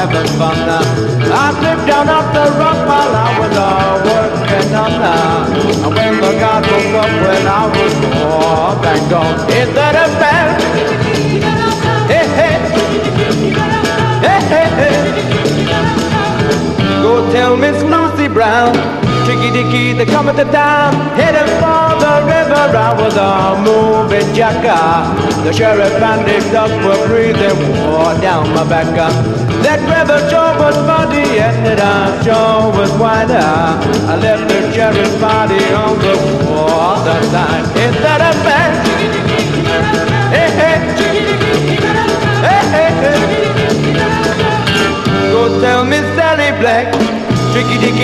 having fun. I slipped down off the rock while I was working on when the God woke up when I was more back gone. Is that a fact? Hey, hey. Hey, hey, hey. Go tell Miss Lucy Brown, Tricky Dicky, they're coming to town, heading for the river. I was a moving jacker. The sheriff and the duck were breathing war down my back. That river sure was muddy and it sure was wider. I left the sheriff's body on the water side. Is that a fact? Hey, hey. Hey, hey, hey. Go tell Miss Sally Black, Tricky Dicky.